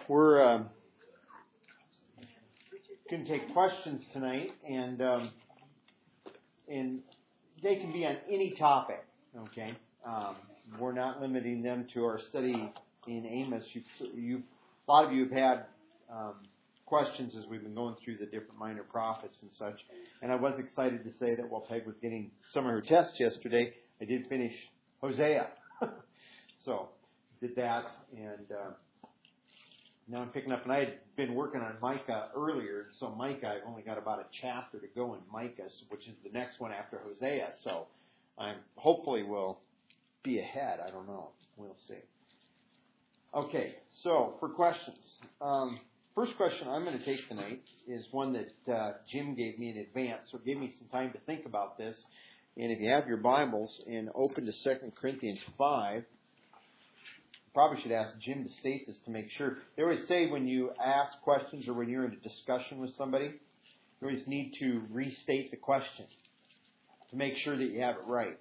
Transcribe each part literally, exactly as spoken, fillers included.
We're um, going to take questions tonight, and um, and they can be on any topic. Okay, um, we're not limiting them to our study in Amos. You've, you've a lot of you have had um, questions as we've been going through the different minor prophets and such. And I was excited to say that while Peg was getting some of her tests yesterday, I did finish Hosea. So did that, and. Uh, Now I'm picking up, and I had been working on Micah earlier, so Micah, I've only got about a chapter to go in Micah, which is the next one after Hosea, so I hopefully will be ahead. I don't know. We'll see. Okay, so for questions. Um, first question I'm going to take tonight is one that uh, Jim gave me in advance, so give me some time to think about this. And if you have your Bibles and open to Second Corinthians five, probably should ask Jim to state this to make sure. They always say when you ask questions or when you're in a discussion with somebody, you always need to restate the question to make sure that you have it right.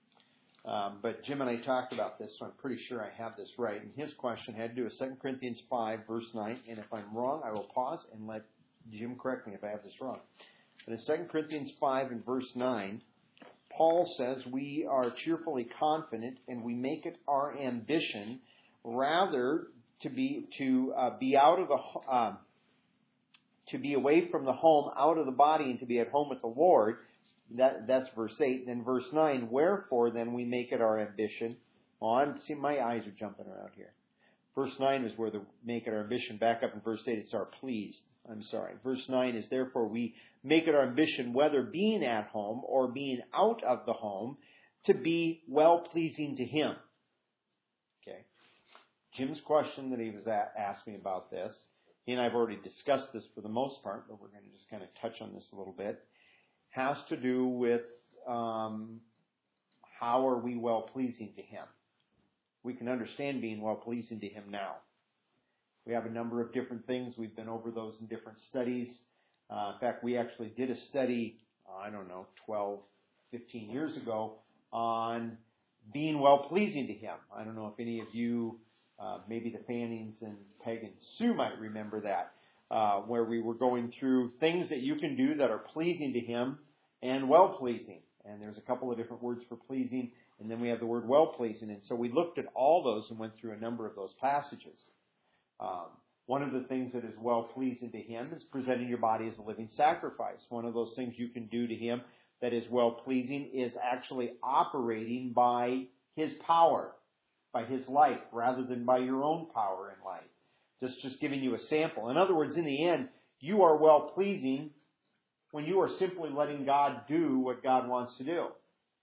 Um, but Jim and I talked about this, so I'm pretty sure I have this right. And his question had to do with Second Corinthians five, verse nine. And if I'm wrong, I will pause and let Jim correct me if I have this wrong. But in Second Corinthians five and verse nine, Paul says, "We are cheerfully confident and we make it our ambition rather to be to uh, be out of the uh, to be away from the home, out of the body, and to be at home with the Lord." That that's verse eight. Then verse nine. "Wherefore then we make it our ambition." Oh, I'm see my eyes are jumping around here. Verse nine is where the make it our ambition. Back up in verse eight, it's our pleased. I'm sorry. Verse nine is, "Therefore we make it our ambition, whether being at home or being out of the home, to be well pleasing to Him." Okay. Jim's question that he was at, asked me about this, he and I have already discussed this for the most part, but we're going to just kind of touch on this a little bit, has to do with um, how are we well-pleasing to Him. We can understand being well-pleasing to Him now. We have a number of different things. We've been over those in different studies. Uh, in fact, we actually did a study, I don't know, twelve, fifteen years ago on being well-pleasing to Him. I don't know if any of you Uh, maybe the Fannings and Peg and Sue might remember that, uh, where we were going through things that you can do that are pleasing to Him and well-pleasing. And there's a couple of different words for pleasing, and then we have the word well-pleasing. And so we looked at all those and went through a number of those passages. Um, one of the things that is well-pleasing to Him is presenting your body as a living sacrifice. One of those things you can do to Him that is well-pleasing is actually operating by His power, by His life, rather than by your own power and life. Just, just giving you a sample. In other words, in the end, you are well-pleasing when you are simply letting God do what God wants to do.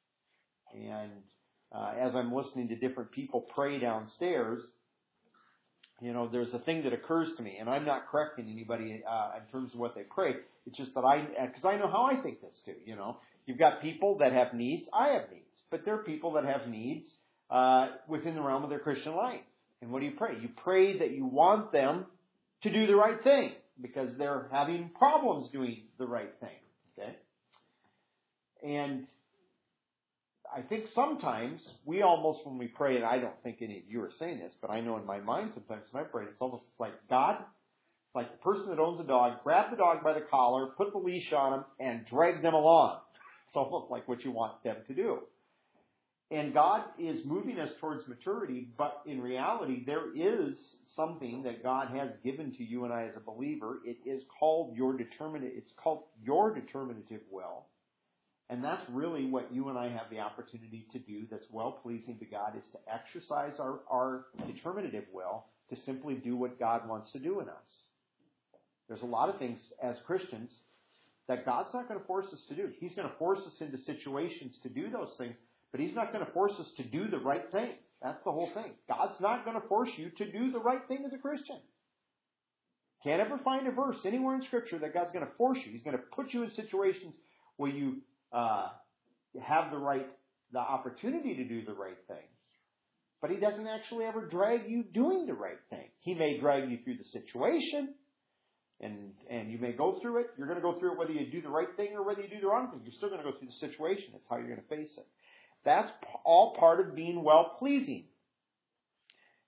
And uh, as I'm listening to different people pray downstairs, you know, there's a thing that occurs to me, and I'm not correcting anybody uh, in terms of what they pray. It's just that I, because I know how I think this too, you know. You've got people that have needs. I have needs. But there are people that have needs Uh, within the realm of their Christian life. And what do you pray? You pray that you want them to do the right thing because they're having problems doing the right thing. Okay? And I think sometimes we almost, when we pray, and I don't think any of you are saying this, but I know in my mind sometimes when I pray, it's almost like God, it's like the person that owns a dog, grab the dog by the collar, put the leash on them, and drag them along. It's almost like what you want them to do. And God is moving us towards maturity, but in reality, there is something that God has given to you and I as a believer. It is called your determinative, it's called your determinative will. And that's really what you and I have the opportunity to do that's well-pleasing to God, is to exercise our, our determinative will to simply do what God wants to do in us. There's a lot of things as Christians that God's not going to force us to do. He's going to force us into situations to do those things, but He's not going to force us to do the right thing. That's the whole thing. God's not going to force you to do the right thing as a Christian. Can't ever find a verse anywhere in Scripture that God's going to force you. He's going to put you in situations where you uh, have the right, the opportunity to do the right thing. But He doesn't actually ever drag you doing the right thing. He may drag you through the situation, and and you may go through it. You're going to go through it whether you do the right thing or whether you do the wrong thing. You're still going to go through the situation. It's how you're going to face it. That's all part of being well-pleasing.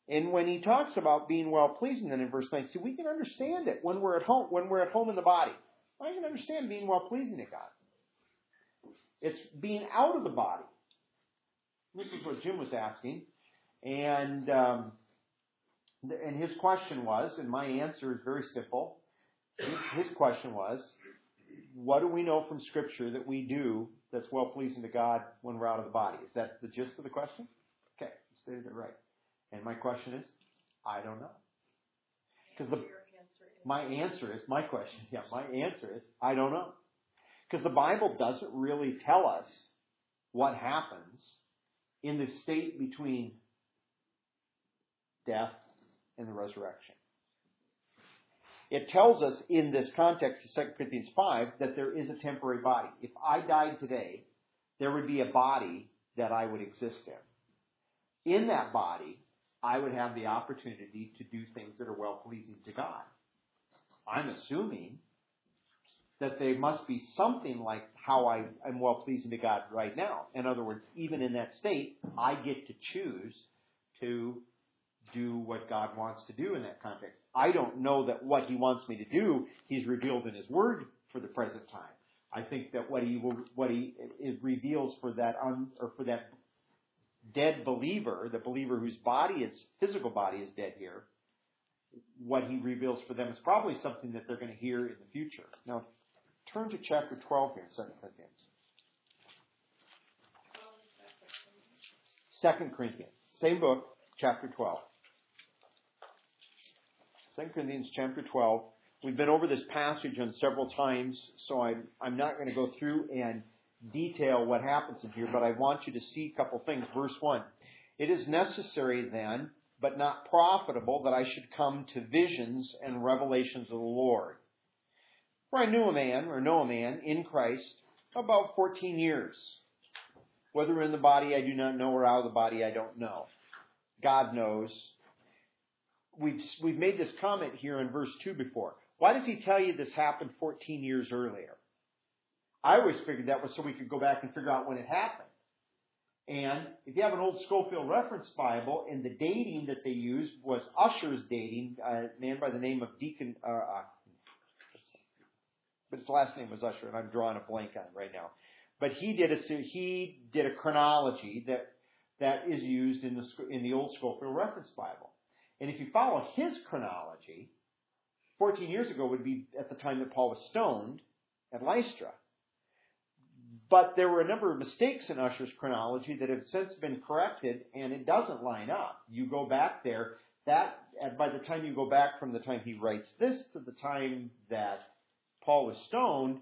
And when he talks about being well-pleasing, then in verse nine, see, we can understand it when we're at home, when we're at home in the body. I can understand being well-pleasing to God. It's being out of the body. This is what Jim was asking. And um, and his question was, and my answer is very simple. His, his question was, what do we know from Scripture that we do that's well-pleasing to God when we're out of the body? Is that the gist of the question? Okay, you stated it right. And my question is, I don't know. Because the my answer is, my question, yeah, my answer is, I don't know. Because the Bible doesn't really tell us what happens in the state between death and the resurrection. It tells us in this context of Second Corinthians five that there is a temporary body. If I died today, there would be a body that I would exist in. In that body, I would have the opportunity to do things that are well-pleasing to God. I'm assuming that there must be something like how I am well-pleasing to God right now. In other words, even in that state, I get to choose to do what God wants to do in that context. I don't know that what He wants me to do, He's revealed in His Word for the present time. I think that what He will, what He is reveals for that un, or for that dead believer, the believer whose body is physical body is dead here, what He reveals for them is probably something that they're going to hear in the future. Now, turn to chapter twelve here in Second Corinthians. Second Corinthians, same book, chapter twelve. Second Corinthians chapter twelve. We've been over this passage on several times, so I'm, I'm not going to go through and detail what happens in here, but I want you to see a couple things. Verse one. It is necessary then, but not profitable, that I should come to visions and revelations of the Lord. For I knew a man, or know a man, in Christ, about fourteen years. Whether in the body I do not know, or out of the body I don't know. God knows. We've, we've made this comment here in verse two before. Why does he tell you this happened fourteen years earlier? I always figured that was so we could go back and figure out when it happened. And if you have an old Schofield Reference Bible, and the dating that they used was Ussher's dating, a man by the name of Deacon, uh, uh, but his last name was Ussher, and I'm drawing a blank on it right now. But he did a he did a chronology that that is used in the in the old Schofield Reference Bible. And if you follow his chronology, fourteen years ago would be at the time that Paul was stoned at Lystra. But there were a number of mistakes in Ussher's chronology that have since been corrected, and it doesn't line up. You go back there, that by the time you go back from the time he writes this to the time that Paul was stoned,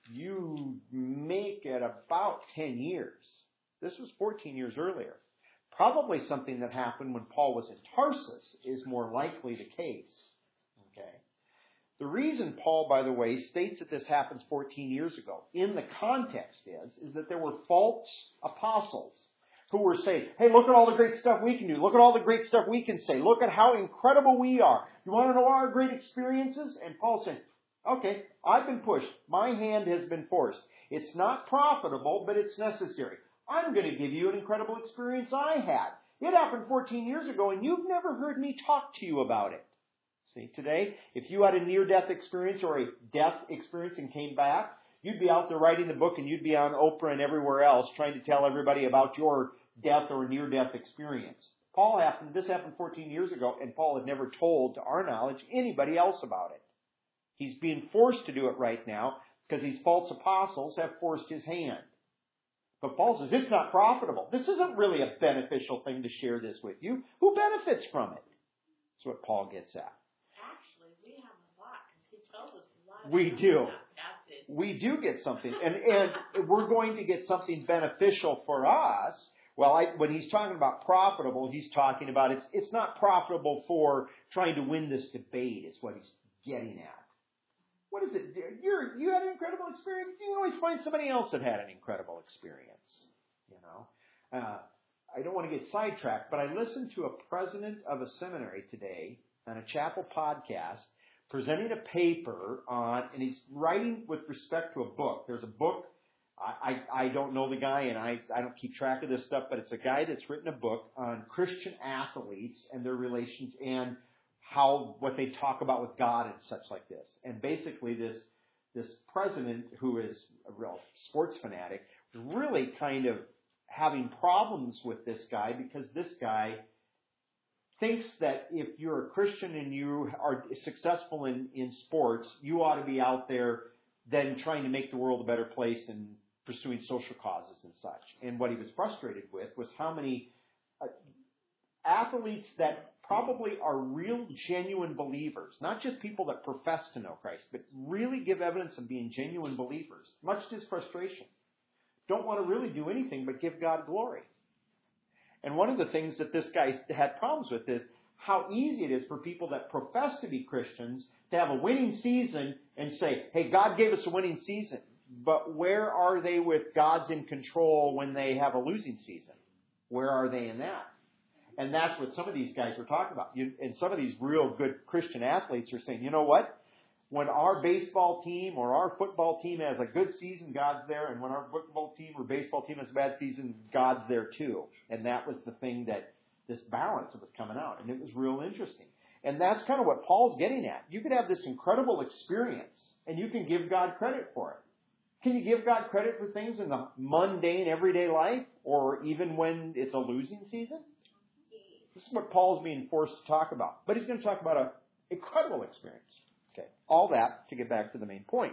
you make it about ten years. This was fourteen years earlier. Probably something that happened when Paul was in Tarsus is more likely the case. Okay. The reason Paul, by the way, states that this happens fourteen years ago, in the context is, is that there were false apostles who were saying, hey, look at all the great stuff we can do. Look at all the great stuff we can say. Look at how incredible we are. You want to know our great experiences? And Paul said, okay, I've been pushed. My hand has been forced. It's not profitable, but it's necessary. I'm going to give you an incredible experience I had. It happened fourteen years ago, and you've never heard me talk to you about it. See, today, if you had a near-death experience or a death experience and came back, you'd be out there writing the book, and you'd be on Oprah and everywhere else trying to tell everybody about your death or near-death experience. Paul happened, this happened fourteen years ago, and Paul had never told, to our knowledge, anybody else about it. He's being forced to do it right now because these false apostles have forced his hand. But Paul says, it's not profitable. This isn't really a beneficial thing to share this with you. Who benefits from it? That's what Paul gets at. Actually, we have a lot, because he tells us a lot. We do. We do get something. And, and we're going to get something beneficial for us. Well, I, when he's talking about profitable, he's talking about it's, it's not profitable for trying to win this debate, is what he's getting at. What is it? You're, you had an incredible experience. You can always find somebody else that had an incredible experience. You know, uh, I don't want to get sidetracked, but I listened to a president of a seminary today on a chapel podcast presenting a paper on, and he's writing with respect to a book. There's a book I, I, I don't know the guy, and I, I don't keep track of this stuff, but it's a guy that's written a book on Christian athletes and their relations and how, what they talk about with God and such like this. And basically this, this president, who is a real sports fanatic, was really kind of having problems with this guy because this guy thinks that if you're a Christian and you are successful in, in sports, you ought to be out there then trying to make the world a better place and pursuing social causes and such. And what he was frustrated with was how many uh, athletes that probably are real, genuine believers, not just people that profess to know Christ, but really give evidence of being genuine believers, much to his frustration, don't want to really do anything but give God glory. And one of the things that this guy had problems with is how easy it is for people that profess to be Christians to have a winning season and say, hey, God gave us a winning season. But where are they with God's in control when they have a losing season? Where are they in that? And that's what some of these guys were talking about. You, and some of these real good Christian athletes are saying, you know what? When our baseball team or our football team has a good season, God's there. And when our football team or baseball team has a bad season, God's there too. And that was the thing that this balance that was coming out. And it was real interesting. And that's kind of what Paul's getting at. You could have this incredible experience and you can give God credit for it. Can you give God credit for things in the mundane, everyday life or even when it's a losing season? This is what Paul's being forced to talk about. But he's going to talk about an incredible experience. Okay, all that to get back to the main point.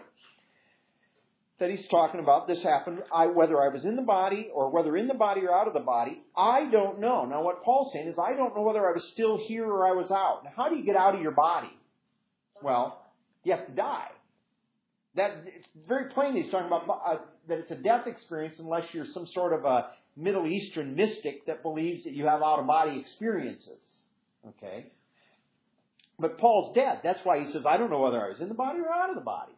That he's talking about, this happened, I, whether I was in the body or whether in the body or out of the body, I don't know. Now what Paul's saying is I don't know whether I was still here or I was out. Now how do you get out of your body? Well, you have to die. That it's very plain he's talking about uh, that it's a death experience unless you're some sort of a Middle Eastern mystic that believes that you have out-of-body experiences. Okay? But Paul's dead. That's why he says, I don't know whether I was in the body or out of the body.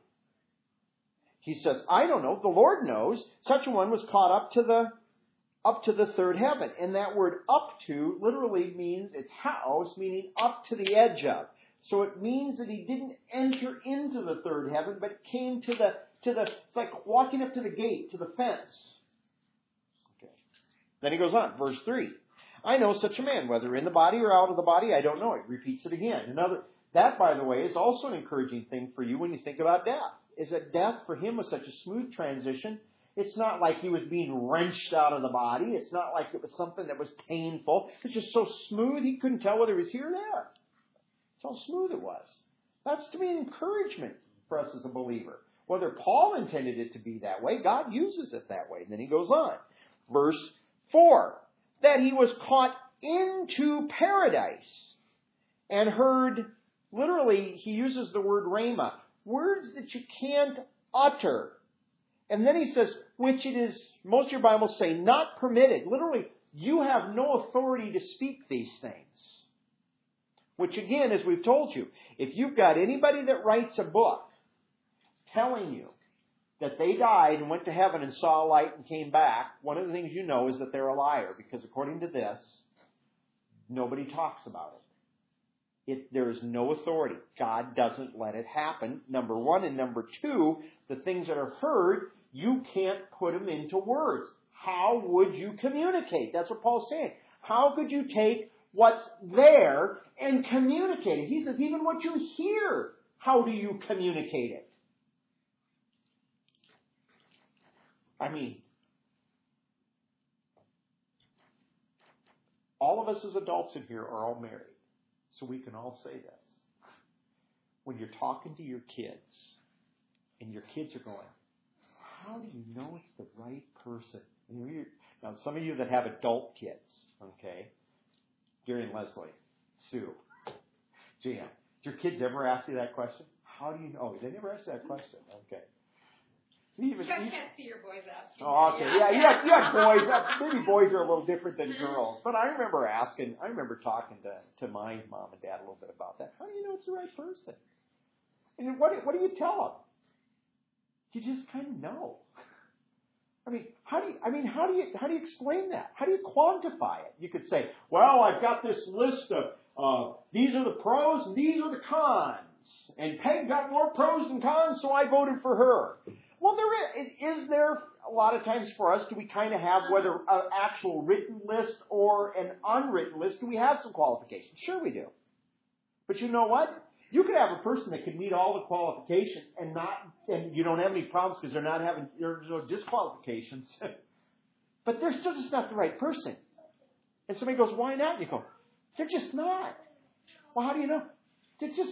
He says, I don't know. The Lord knows. Such a one was caught up to the up to the third heaven. And that word up to literally means, it's house, meaning up to the edge of. So it means that he didn't enter into the third heaven, but came to the, to the, it's like walking up to the gate, to the fence. Okay. Then he goes on, verse three. I know such a man, whether in the body or out of the body, I don't know. He repeats it again. Another, that, by the way, is also an encouraging thing for you when you think about death. Is that death for him was such a smooth transition. It's not like he was being wrenched out of the body. It's not like it was something that was painful. It's just so smooth he couldn't tell whether he was here or there. That's how smooth it was. That's to be an encouragement for us as a believer. Whether Paul intended it to be that way, God uses it that way. And then he goes on. Verse four. That he was caught into paradise and heard, literally, he uses the word rhema, words that you can't utter. And then he says, which it is, most of your Bibles say, not permitted. Literally, you have no authority to speak these things. Which again, as we've told you, if you've got anybody that writes a book telling you that they died and went to heaven and saw a light and came back, one of the things you know is that they're a liar. Because according to this, nobody talks about it. It there is no authority. God doesn't let it happen, number one. And number two, the things that are heard, you can't put them into words. How would you communicate? That's what Paul's saying. How could you take what's there and communicate it? He says, even what you hear, how do you communicate it? I mean, all of us as adults in here are all married, so we can all say this. When you're talking to your kids, and your kids are going, how do you know it's the right person? And you're, now, some of you that have adult kids, okay, Gary and Leslie, Sue, Jan, did your kids ever ask you that question? How do you know? Oh, they never asked that question. Okay. Even, I even, can't see your boys asking. oh, okay. Yeah, you have, you have boys. Maybe boys are a little different than girls. But I remember asking, I remember talking to, to my mom and dad a little bit about that. How do you know it's the right person? And what, what do you tell them? You just kind of know. I mean, how do you, I mean, how do you, how do you explain that? How do you quantify it? You could say, well, I've got this list of, uh, these are the pros and these are the cons. And Peg got more pros than cons, so I voted for her. Well, there is, is there a lot of times for us, do we kind of have whether an actual written list or an unwritten list, do we have some qualifications? Sure we do. But you know what? You could have a person that could meet all the qualifications and not, and you don't have any problems because they're not having, there's no disqualifications. But they're still just not the right person. And somebody goes, why not? And you go, they're just not. Well, how do you know? They're just,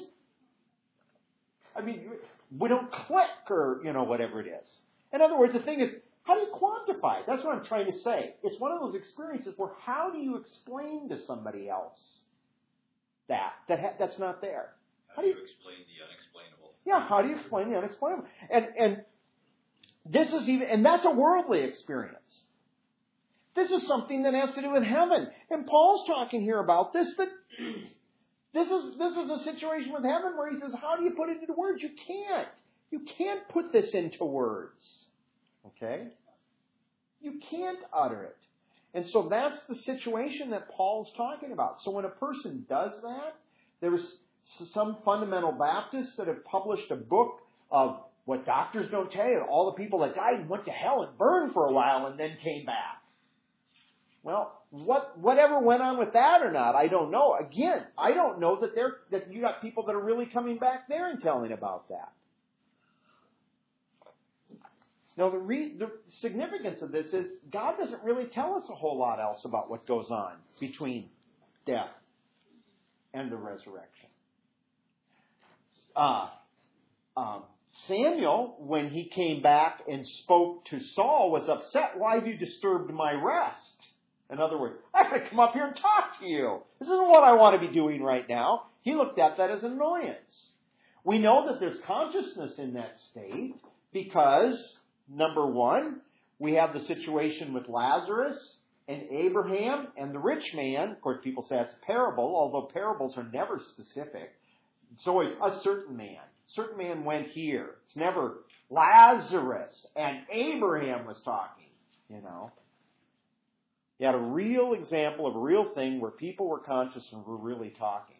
I mean, we don't click or, you know, whatever it is. In other words, the thing is, how do you quantify it? That's what I'm trying to say. It's one of those experiences where how do you explain to somebody else that, that ha- that's not there? How do you explain the unexplainable? Yeah, how do you explain the unexplainable? And and this is even, and that's a worldly experience. This is something that has to do with heaven. And Paul's talking here about this, that this is this is a situation with heaven where he says, how do you put it into words? You can't. You can't put this into words. Okay? You can't utter it. And so that's the situation that Paul's talking about. So when a person does that, there's some fundamental Baptists that have published a book of what doctors don't tell you, all the people that died and went to hell and burned for a while and then came back. Well, what whatever went on with that or not, I don't know. Again, I don't know that there that you got people that are really coming back there and telling about that. Now, the, re, the significance of this is God doesn't really tell us a whole lot else about what goes on between death and the resurrection. Uh, um, Samuel, when he came back and spoke to Saul, was upset. Why have you disturbed my rest? In other words, I got to come up here and talk to you. This isn't what I want to be doing right now. He looked at that as annoyance. We know that there's consciousness in that state because, number one, we have the situation with Lazarus and Abraham and the rich man. Of course, people say that's a parable, although parables are never specific. It's always a certain man. A certain man went here. It's never Lazarus and Abraham was talking, you know. You had a real example of a real thing where people were conscious and were really talking.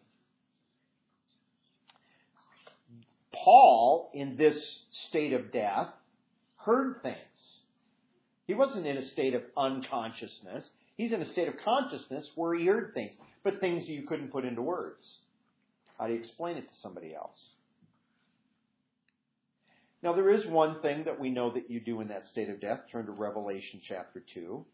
Paul, in this state of death, heard things. He wasn't in a state of unconsciousness. He's in a state of consciousness where he heard things, but things you couldn't put into words. How do you explain it to somebody else? Now, there is one thing that we know that you do in that state of death. Turn to Revelation chapter two.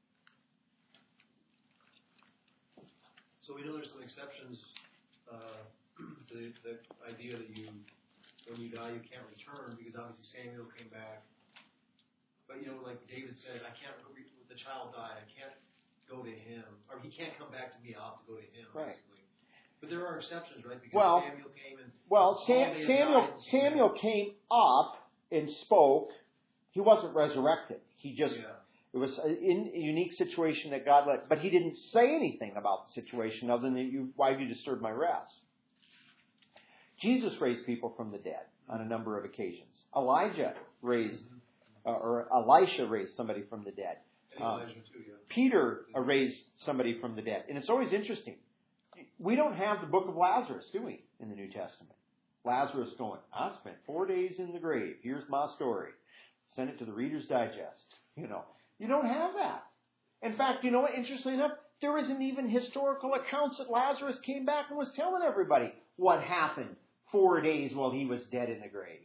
So we know there's some exceptions uh, to the, the idea that you, when you die, you can't return, because obviously Samuel came back. But, you know, like David said, I can't, the child died, I can't go to him. Or he can't come back to me, I'll have to go to him, Right. basically. But there are exceptions, right? Because Well, Samuel came and... Well, Sam, Samuel, Samuel came up and spoke. He wasn't resurrected. He just... Yeah. It was a, in, a unique situation that God let, but he didn't say anything about the situation other than you, why have you disturbed my rest? Jesus raised people from the dead on a number of occasions. Elijah raised, uh, or Elisha raised somebody from the dead. And Um, Elijah too, yeah. Peter uh, raised somebody from the dead. And it's always interesting. We don't have the book of Lazarus, do we, in the New Testament? Lazarus going, I spent four days in the grave. Here's my story. Send it to the Reader's Digest, you know. You don't have that. In fact, you know what? Interestingly enough, there isn't even historical accounts that Lazarus came back and was telling everybody what happened four days while he was dead in the grave.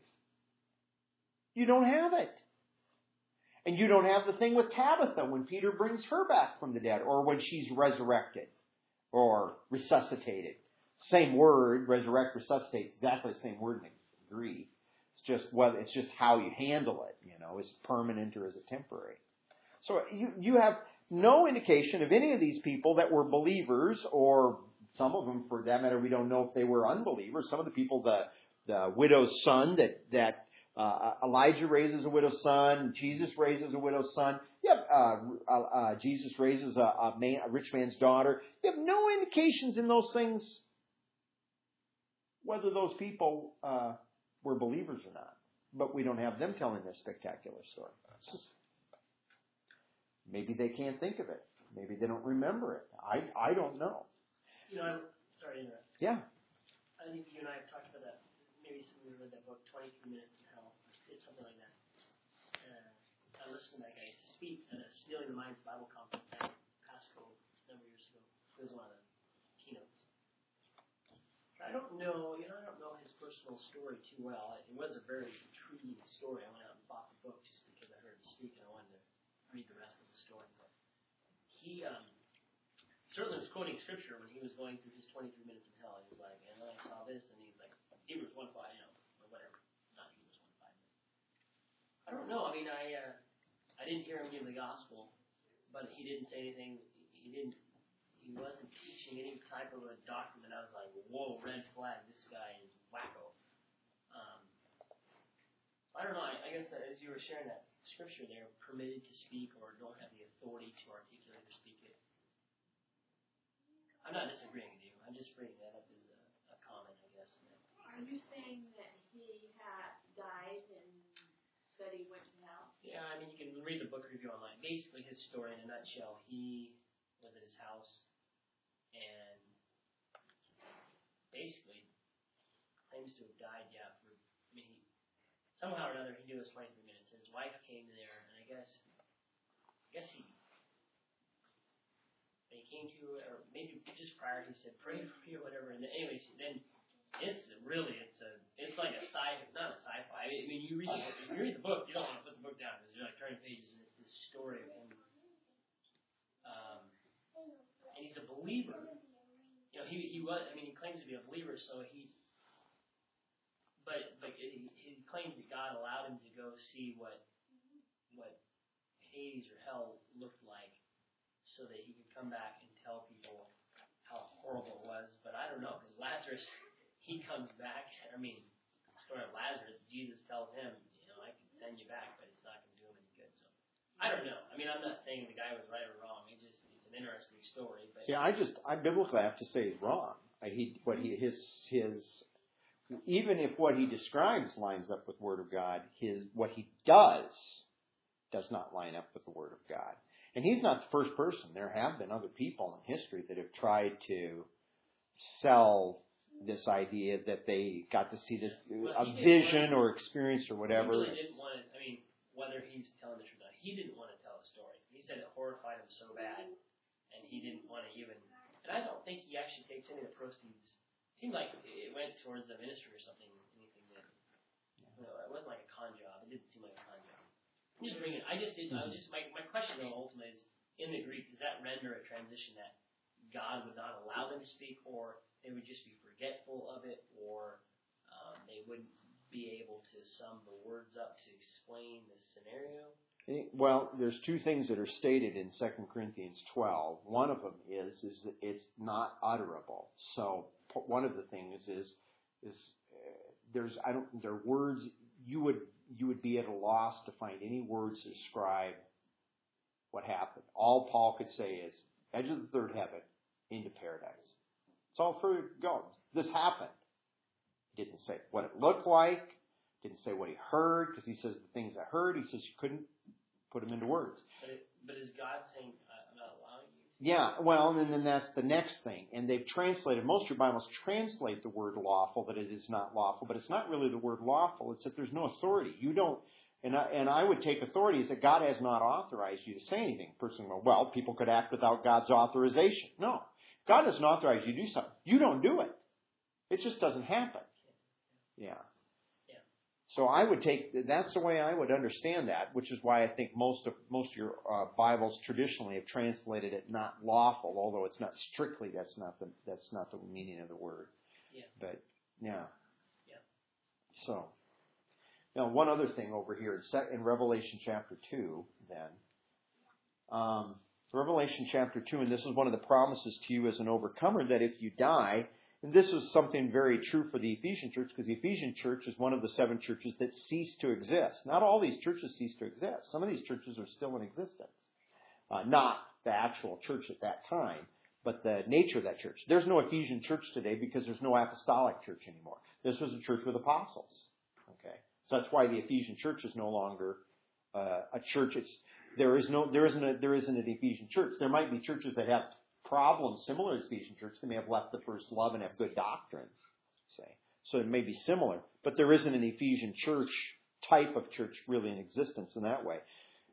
You don't have it. And you don't have the thing with Tabitha when Peter brings her back from the dead, or when she's resurrected or resuscitated. Same word, resurrect, resuscitate, it's exactly the same word in the Greek. It's just whether it's just how you handle it, you know, is it permanent or is it temporary? So you, you have no indication of any of these people that were believers, or some of them, for that matter, we don't know if they were unbelievers. Some of the people, the, the widow's son that, that uh, Elijah raises a widow's son, Jesus raises a widow's son. You have, uh, uh, Jesus raises a, a, man, a rich man's daughter. You have no indications in those things whether those people uh, were believers or not. But we don't have them telling their spectacular story. It's just, maybe they can't think of it. Maybe they don't remember it. I I don't know. You know, I'm sorry to interrupt. Yeah. I think you and I have talked about that. Maybe somebody read that book, twenty-three minutes in Hell. It's something like that. I listened to that guy speak at a Stealing the Minds Bible conference at Pasco a number of years ago. It was one of the keynotes. I don't know, you know, I don't know his personal story too well. It was a very intriguing story. I went out and bought the book just because I heard him speak and I wanted to read the rest of the story. But he um, certainly was quoting scripture when he was going through his twenty-three minutes in hell. He was like, and then I saw this, and he's like, Hebrews one five, you know, or whatever. Not Hebrews one five. I don't know. I mean, I uh, I didn't hear him give the gospel, but he didn't say anything. He didn't. He wasn't teaching any type of a doctrine that I was like, whoa, red flag, this guy is wacko. Um, I don't know, I, I guess that as you were sharing that scripture there, permitted to speak or don't have the authority to articulate or speak it. I'm not disagreeing with you. I'm just bringing that up as a, a comment, I guess. Are you saying that he had died and said he went to hell? Yeah, I mean, you can read the book review online. Basically, his story in a nutshell, he was at his house and basically claims to have died, yeah, for, I mean, he, somehow or another he knew it was twenty-three minutes. His wife came there, and I guess, I guess he, he came to, or maybe just prior, he said, pray for me or whatever, and then, anyways, then it's really, it's a, it's like a sci, not a sci-fi, I mean, you read the book, if you read the book, you don't want to put the book down, because you're like turning pages, and it's this story of him, um, and he's a believer. You know, he he was. I mean, he claims to be a believer, so he. But but he, he claims that God allowed him to go see what what Hades or hell looked like, so that he could come back and tell people how horrible it was. But I don't know, because Lazarus, he comes back. I mean, the story of Lazarus, Jesus tells him, you know, I can send you back, but it's not going to do him any good. So I don't know. I mean, I'm not saying the guy was right or wrong. It just interesting story. But See, I just, I biblically have to say he's wrong. I, he, what he, his, his, even if what he describes lines up with the Word of God, his, what he does does not line up with the Word of God. And he's not the first person. There have been other people in history that have tried to sell this idea that they got to see this, well, a vision or experience or whatever. He really didn't want to, I mean, whether he's telling the truth or not, he didn't want to tell a story. He said it horrified him so bad. And he didn't want to even, and I don't think he actually takes any of the proceeds. It seemed like it went towards the ministry or something, anything that, you know, it wasn't like a con job. It didn't seem like a con job. I'm just bringing it, I just didn't, I was just, my, my question though ultimately is, in the Greek, does that render a transition that God would not allow them to speak, or they would just be forgetful of it, or um, they wouldn't be able to sum the words up to explain the scenario? Well, there's two things that are stated in Second Corinthians twelve. One of them is is that it's not utterable. So one of the things is is uh, there's I don't there are words you would you would be at a loss to find any words to describe what happened. All Paul could say is edge of the third heaven into paradise. It's all for go. This happened. He didn't say what it looked like. Didn't say what he heard, because he says the things I heard. He says you couldn't put them into words. But, it, but is God saying, I'm not allowing you? Yeah, well, and then that's the next thing. And they've translated, most of your Bibles translate the word lawful, that it is not lawful. But it's not really the word lawful. It's that there's no authority. You don't, and I, and I would take authority as that God has not authorized you to say anything. Person will, well, people could act without God's authorization. No. God doesn't authorize you to do something. You don't do it. It just doesn't happen. Yeah. So I would take, that's the way I would understand that, which is why I think most of most of your uh, Bibles traditionally have translated it not lawful, although it's not strictly, that's not the that's not the meaning of the word. Yeah. But yeah. Yeah. So now one other thing over here in, in Revelation chapter two, then. Um, Revelation chapter two, and this is one of the promises to you as an overcomer, that if you die. And this is something very true for the Ephesian church, because the Ephesian church is one of the seven churches that cease to exist. Not all these churches cease to exist. Some of these churches are still in existence. Uh, not the actual church at that time, but the nature of that church. There's no Ephesian church today because there's no apostolic church anymore. This was a church with apostles. Okay, so that's why the Ephesian church is no longer uh, a church. It's there is no there isn't a, there isn't an Ephesian church. There might be churches that have problems similar to the Ephesian church. They may have left the first love and have good doctrine, say. So it may be similar, but there isn't an Ephesian church type of church really in existence in that way.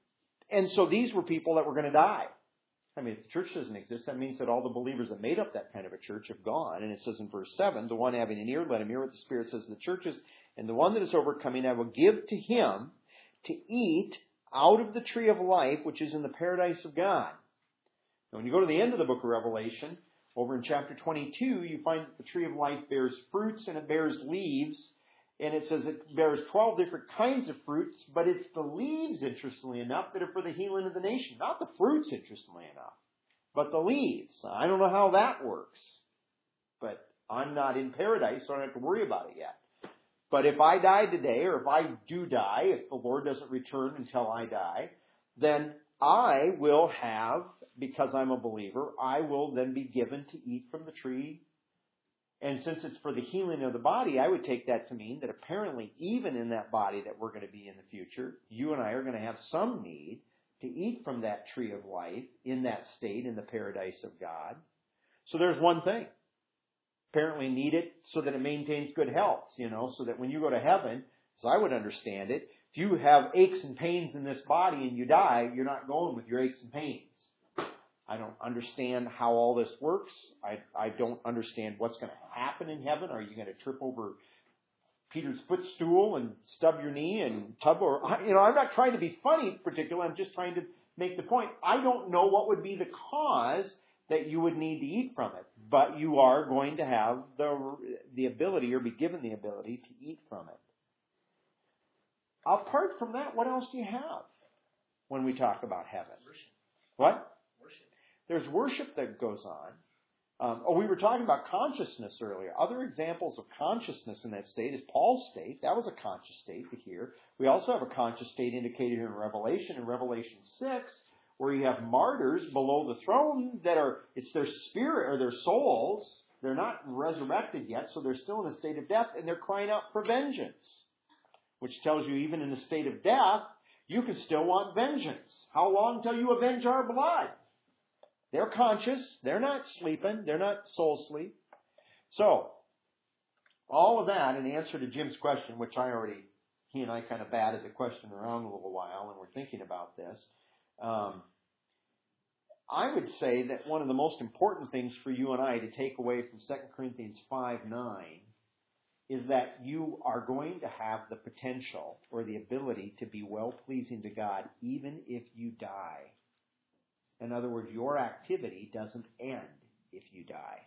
and so these were people that were going to die. I mean, if the church doesn't exist, that means that all the believers that made up that kind of a church have gone. And it says in verse seven, the one having an ear, let him hear what the Spirit says to the churches. And the one that is overcoming, I will give to him to eat out of the tree of life, which is in the paradise of God. Now, when you go to the end of the book of Revelation, over in chapter twenty-two, you find that the tree of life bears fruits and it bears leaves. And it says it bears twelve different kinds of fruits, but it's the leaves, interestingly enough, that are for the healing of the nation. Not the fruits, interestingly enough, but the leaves. I don't know how that works, but I'm not in paradise, so I don't have to worry about it yet. But if I die today, or if I do die, if the Lord doesn't return until I die, then I will have, because I'm a believer, I will then be given to eat from the tree. And since it's for the healing of the body, I would take that to mean that apparently even in that body that we're going to be in the future, you and I are going to have some need to eat from that tree of life in that state in the paradise of God. So there's one thing. Apparently need it so that it maintains good health, you know, so that when you go to heaven, as I would understand it, if you have aches and pains in this body and you die, you're not going with your aches and pains. I don't understand how all this works. I, I don't understand what's going to happen in heaven. Are you going to trip over Peter's footstool and stub your knee and tub? Or, you know, I'm not trying to be funny particularly. I'm just trying to make the point. I don't know what would be the cause that you would need to eat from it. But you are going to have the, the ability or be given the ability to eat from it. Apart from that, what else do you have when we talk about heaven? Worship. What? Worship. There's worship that goes on. Um, oh, we were talking about consciousness earlier. Other examples of consciousness in that state is Paul's state. That was a conscious state to hear. We also have a conscious state indicated here in Revelation. In Revelation six, where you have martyrs below the throne that are, it's their spirit or their souls. They're not resurrected yet, so they're still in a state of death, and they're crying out for vengeance. Which tells you even in the state of death, you can still want vengeance. How long until you avenge our blood? They're conscious. They're not sleeping. They're not soul sleep. So, all of that in answer to Jim's question, which I already, he and I kind of batted the question around a little while, and we're thinking about this. Um, I would say that one of the most important things for you and I to take away from Second Corinthians five nine is that you are going to have the potential or the ability to be well-pleasing to God even if you die. In other words, your activity doesn't end if you die.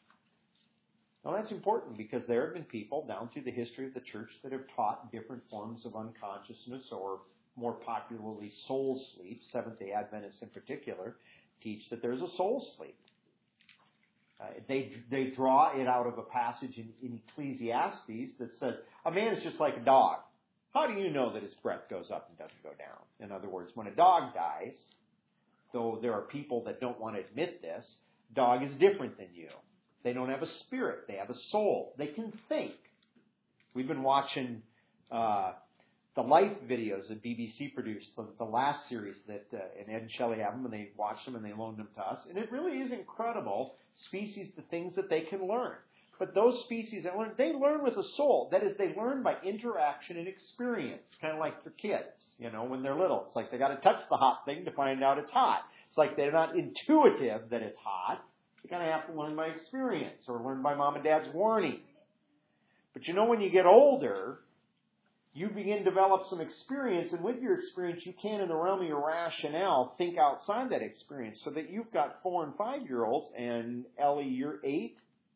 Now that's important because there have been people down through the history of the church that have taught different forms of unconsciousness, or more popularly soul sleep. Seventh-day Adventists in particular teach that there's a soul sleep. Uh, they they draw it out of a passage in, in Ecclesiastes that says, a man is just like a dog. How do you know that his breath goes up and doesn't go down? In other words, when a dog dies, though there are people that don't want to admit this, dog is different than you. They don't have a spirit. They have a soul. They can think. We've been watching uh, the Life videos that B B C produced, the, the last series that, uh, and Ed and Shelley have them, and they watched them and they loaned them to us. And it really is incredible, species, the things that they can learn. But those species that learn, they learn with a soul. That is, they learn by interaction and experience, kind of like for kids, you know, when they're little. It's like they got to touch the hot thing to find out it's hot. It's like they're not intuitive that it's hot. They kind of have to learn by experience or learn by mom and dad's warning. But you know, when you get older, you begin to develop some experience, and with your experience, you can, in the realm of your rationale, think outside that experience, so that you've got four and five-year-olds, and Ellie, you're eight?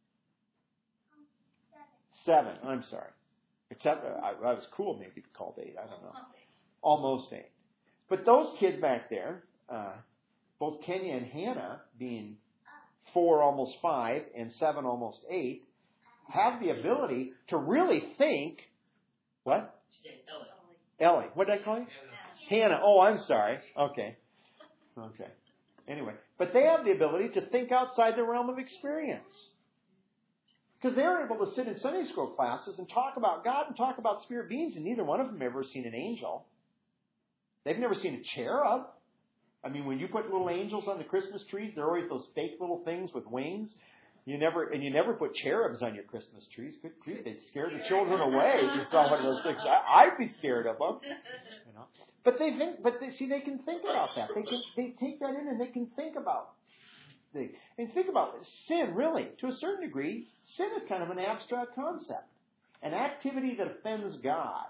Seven. I'm sorry. Except, I, I was cool maybe called eight. I don't know. Almost eight. But those kids back there, uh, both Kenya and Hannah, being four, almost five, and seven, almost eight, have the ability to really think. What? Ellie. Ellie. What did I call you? Hannah. Oh, I'm sorry. Okay. Okay. Anyway, but they have the ability to think outside the realm of experience. Because they're able to sit in Sunday school classes and talk about God and talk about spirit beings, and neither one of them have ever seen an angel. They've never seen a cherub. I mean, when you put little angels on the Christmas trees, they're always those fake little things with wings. You never, and you never put cherubs on your Christmas trees. Good grief, they'd scare the children away if you saw one of those things. I, I'd be scared of them. You know, but they think, but they, see, they can think about that. They can, they take that in and they can think about things. And think about it. Sin, really, to a certain degree, sin is kind of an abstract concept, an activity that offends God.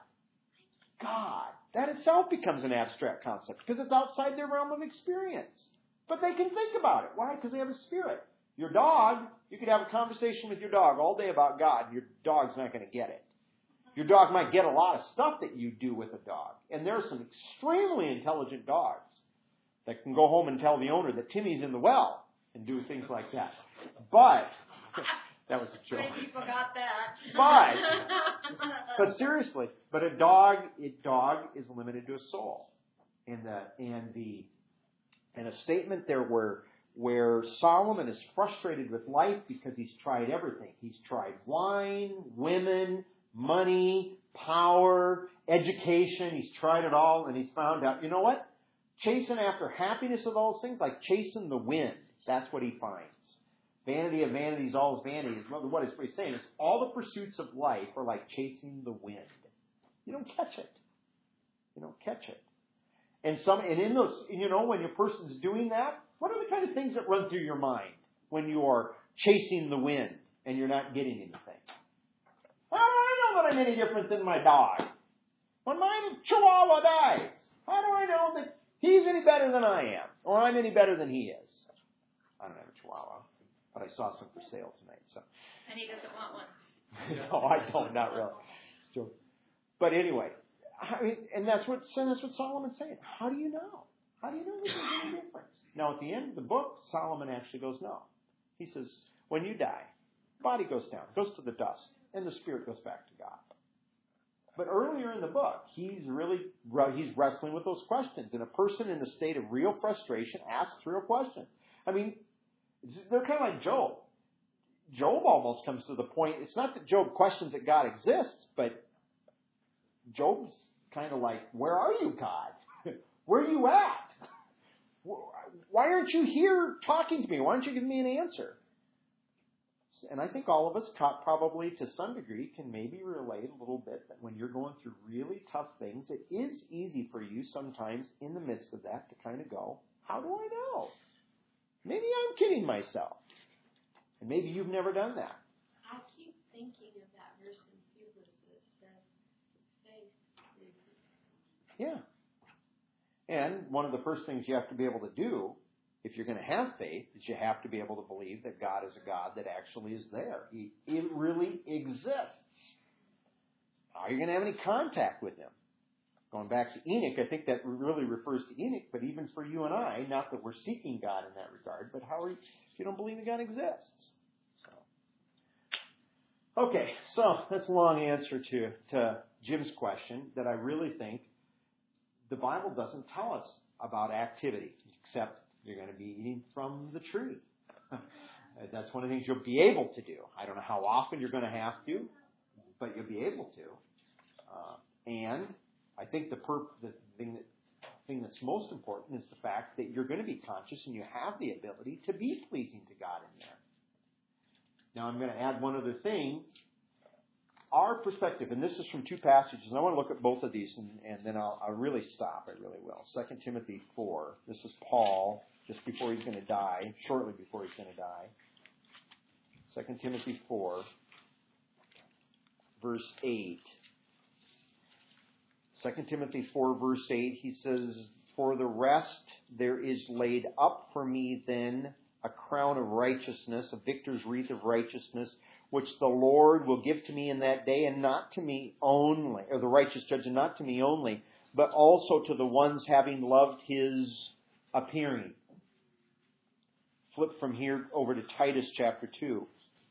God, that itself becomes an abstract concept because it's outside their realm of experience. But they can think about it. Why? Because they have a spirit. Your dog, you could have a conversation with your dog all day about God. Your dog's not going to get it. Your dog might get a lot of stuff that you do with a dog. And there are some extremely intelligent dogs that can go home and tell the owner that Timmy's in the well and do things like that. But, that was a joke. Maybe forgot that. But, but seriously, but a dog, a dog is limited to a soul. And the, and the, and a statement there where where Solomon is frustrated with life because he's tried everything. He's tried wine, women, money, power, education. He's tried it all, and he's found out, you know what? Chasing after happiness of those things, like chasing the wind, that's what he finds. Vanity of vanities, all is vanity. What he's saying is all the pursuits of life are like chasing the wind. You don't catch it. You don't catch it. And some, and in those, you know, when your person's doing that, what are the kind of things that run through your mind when you are chasing the wind and you're not getting anything? How do I know that I'm any different than my dog? When my Chihuahua dies, how do I know that he's any better than I am or I'm any better than he is? I don't have a Chihuahua, but I saw some for sale tonight. So. And he doesn't want one. No, I don't. Not really. Still. But anyway, I mean, and that's what that's what Solomon's saying. How do you know? How do you know there's any difference? Now, at the end of the book, Solomon actually goes, no. He says, when you die, body goes down, goes to the dust, and the spirit goes back to God. But earlier in the book, he's really he's wrestling with those questions. And a person in a state of real frustration asks real questions. I mean, they're kind of like Job. Job almost comes to the point, it's not that Job questions that God exists, but Job's kind of like, where are you, God? Where are you at? Why aren't you here talking to me? Why aren't you giving me an answer? And I think all of us probably to some degree can maybe relate a little bit that when you're going through really tough things, it is easy for you sometimes in the midst of that to kind of go, how do I know? Maybe I'm kidding myself. And maybe you've never done that. I keep thinking of that verse in Hebrews that says, faith is... Yeah. And one of the first things you have to be able to do, if you're going to have faith, is you have to be able to believe that God is a God that actually is there. He, it really exists. Are you going to have any contact with Him? Going back to Enoch, I think that really refers to Enoch, but even for you and I, not that we're seeking God in that regard, but how are you, if you don't believe that God exists? So, okay, so that's a long answer to, to Jim's question that I really think the Bible doesn't tell us about activity, except you're going to be eating from the tree. That's one of the things you'll be able to do. I don't know how often you're going to have to, but you'll be able to. Uh, and I think the, perp, the thing, that, thing that's most important is the fact that you're going to be conscious and you have the ability to be pleasing to God in there. Now I'm going to add one other thing. Our perspective, and this is from two passages, and I want to look at both of these, and, and then I'll, I'll really stop. I really will. Second Timothy four. This is Paul, just before he's going to die, shortly before he's going to die. Second Timothy four, verse eight. Second Timothy four, verse eight, he says, for the rest there is laid up for me then a crown of righteousness, a victor's wreath of righteousness, which the Lord will give to me in that day, and not to me only, or the righteous judge, and not to me only, but also to the ones having loved His appearing. Flip from here over to Titus chapter two,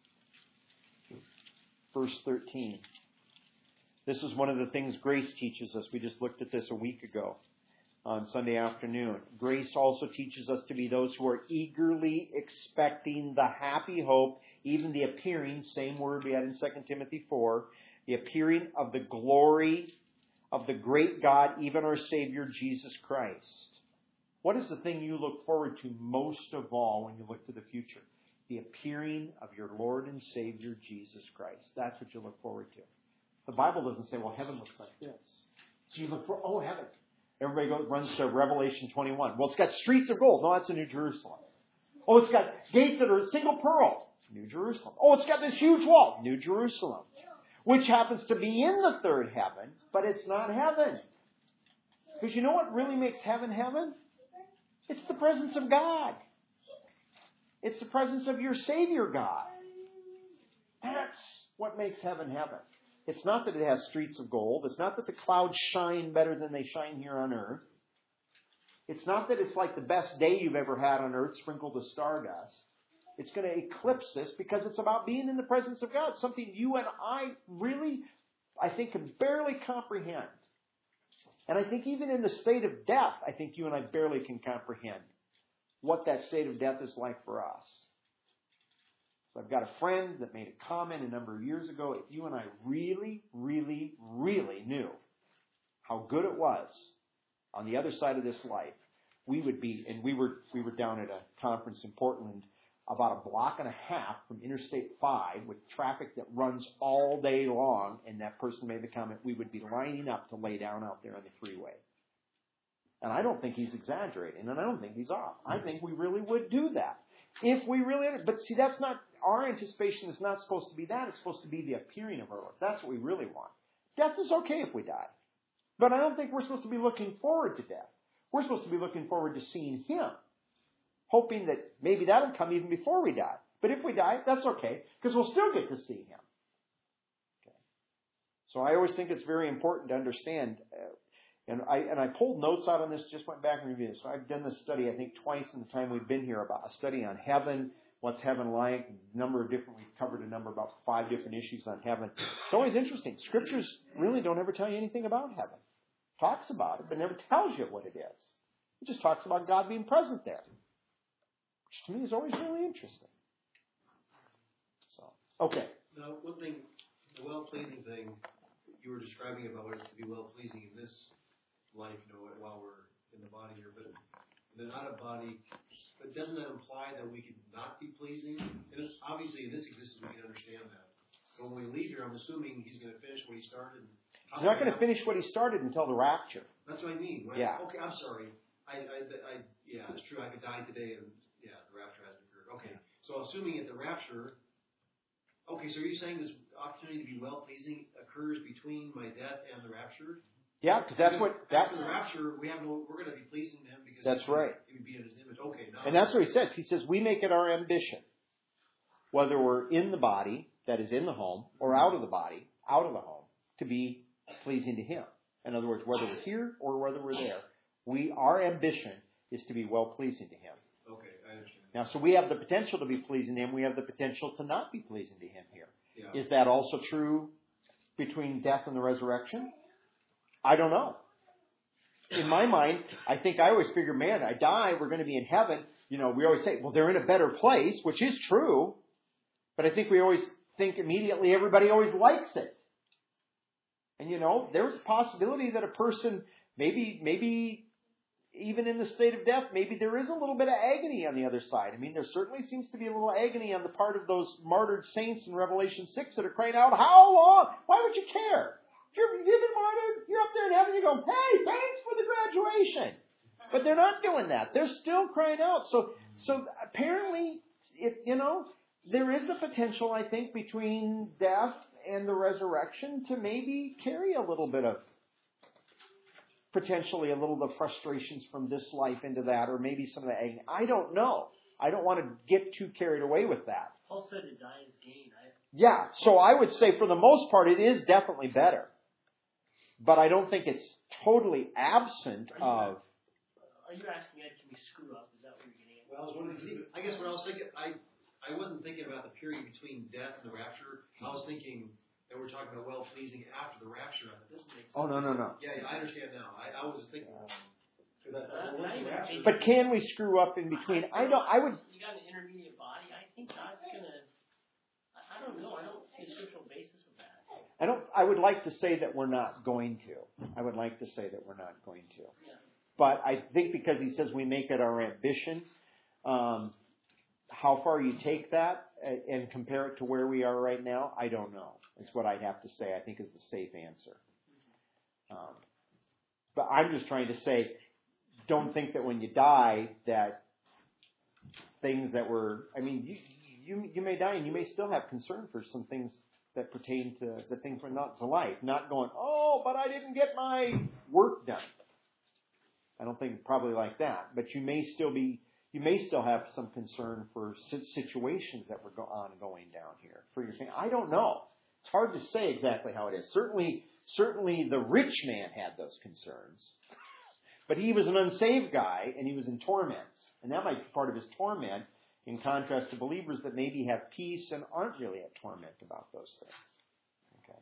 verse thirteen. This is one of the things grace teaches us. We just looked at this a week ago on Sunday afternoon. Grace also teaches us to be those who are eagerly expecting the happy hope, even the appearing, same word we had in Second Timothy four, the appearing of the glory of the great God, even our Savior, Jesus Christ. What is the thing you look forward to most of all when you look to the future? the appearing of your Lord and Savior, Jesus Christ. That's what you look forward to. The Bible doesn't say, well, heaven looks like this. So you look for, oh, heaven. Everybody goes, runs to Revelation twenty-one. Well, it's got streets of gold. No, that's the New Jerusalem. Oh, it's got gates that are single pearl. New Jerusalem. Oh, it's got this huge wall. New Jerusalem. Which happens to be in the third heaven, but it's not heaven. Because you know what really makes heaven heaven? It's the presence of God. It's the presence of your Savior God. That's what makes heaven heaven. It's not that it has streets of gold. It's not that the clouds shine better than they shine here on earth. It's not that it's like the best day you've ever had on earth sprinkled with stardust. It's going to eclipse this because it's about being in the presence of God. Something you and I really, I think, can barely comprehend. And I think even in the state of death, I think you and I barely can comprehend what that state of death is like for us. So I've got a friend that made a comment a number of years ago. If you and I really, really, really knew how good it was on the other side of this life, we would be, and we were we were down at a conference in Portland about a block and a half from Interstate five with traffic that runs all day long, and that person made the comment, we would be lining up to lay down out there on the freeway. And I don't think he's exaggerating, and I don't think he's off. I think we really would do that. If we really, but see, that's not, our anticipation is not supposed to be that. It's supposed to be the appearing of our Lord. That's what we really want. Death is okay if we die. But I don't think we're supposed to be looking forward to death. We're supposed to be looking forward to seeing Him, hoping that maybe that'll come even before we die. But if we die, that's okay, because we'll still get to see Him. Okay. So I always think it's very important to understand, uh, and I and I pulled notes out on this, just went back and reviewed it. So I've done this study, I think, twice in the time we've been here, about a study on heaven, what's heaven like, a number of different, we've covered a number, about five different issues on heaven. It's always interesting. Scriptures really don't ever tell you anything about heaven. It talks about it, but never tells you what it is. It just talks about God being present there, which to me is always really interesting. So, okay. Now, one thing, the well-pleasing thing, you were describing about what it's to be well-pleasing in this life, you know, while we're in the body here, but then out of body, but doesn't that imply that we could not be pleasing? And it's, obviously, in this existence, we can understand that. But when we leave here, I'm assuming He's going to finish what He started. He's not going to finish what He started until the rapture. That's what I mean. Right? Yeah. Okay, I'm sorry. I, I, I, yeah, it's true. I could die today, and yeah, the rapture hasn't occurred. Okay, so assuming at the rapture, okay, so are you saying this opportunity to be well-pleasing occurs between my death and the rapture? Yeah, because that's what that. After the rapture, we have no. We're going to be pleasing Him because that's right. He would be in His image. Okay, now. And that's what He says. He says we make it our ambition, whether we're in the body that is in the home or out of the body, out of the home, to be pleasing to Him. In other words, whether we're here or whether we're there, we our ambition is to be well pleasing to Him. Okay, I understand. Now, so we have the potential to be pleasing to Him. We have the potential to not be pleasing to Him here. Yeah. Is that also true between death and the resurrection? I don't know. In my mind, I think I always figure, man, I die, we're going to be in heaven. You know, we always say, well, they're in a better place, which is true. But I think we always think immediately everybody always likes it. And, you know, there's a possibility that a person, maybe, maybe even in the state of death, maybe there is a little bit of agony on the other side. I mean, there certainly seems to be a little agony on the part of those martyred saints in Revelation six that are crying out, how long? Why would you care? If you're, you've been martyred, you're up there in heaven, you go, hey, thanks for the graduation. But they're not doing that. They're still crying out. So, so apparently, it, you know, there is a potential, I think, between death and the resurrection to maybe carry a little bit of, potentially a little of the frustrations from this life into that, or maybe some of the agony. I don't know. I don't want to get too carried away with that. Paul said to die is gain. I... Yeah, so I would say for the most part it is definitely better. But I don't think it's totally absent are you, of... Are you asking, Ed, can we screw up? Is that what you're getting at? Well, I was wondering, I guess when I was thinking, I, I wasn't thinking about the period between death and the rapture. I was thinking that we're talking about well-pleasing after the rapture. This makes sense. Oh, no, no, no. Yeah, yeah, I understand now. I, I was just thinking. That, Uh, that, not even rapture, But can we screw up in between? I don't, I would... You got an intermediate body. I think God's going to... I don't know. I don't see a scriptural basis of that. I don't. I would like to say that we're not going to. I would like to say that we're not going to. Yeah. But I think because He says we make it our ambition, um, how far you take that and, and compare it to where we are right now, I don't know. It's what I'd have to say, I think, is the safe answer. Um, but I'm just trying to say, don't think that when you die that things that were, I mean, you, you, you may die and you may still have concern for some things that pertain to the things from not to life. Not going, oh, but I didn't get my work done. I don't think probably like that. But you may still be, you may still have some concern for situations that were go- ongoing down here for your family. I don't know. It's hard to say exactly how it is. Certainly, certainly the rich man had those concerns. But he was an unsaved guy, and he was in torments. And that might be part of his torment, in contrast to believers that maybe have peace and aren't really at torment about those things. Okay.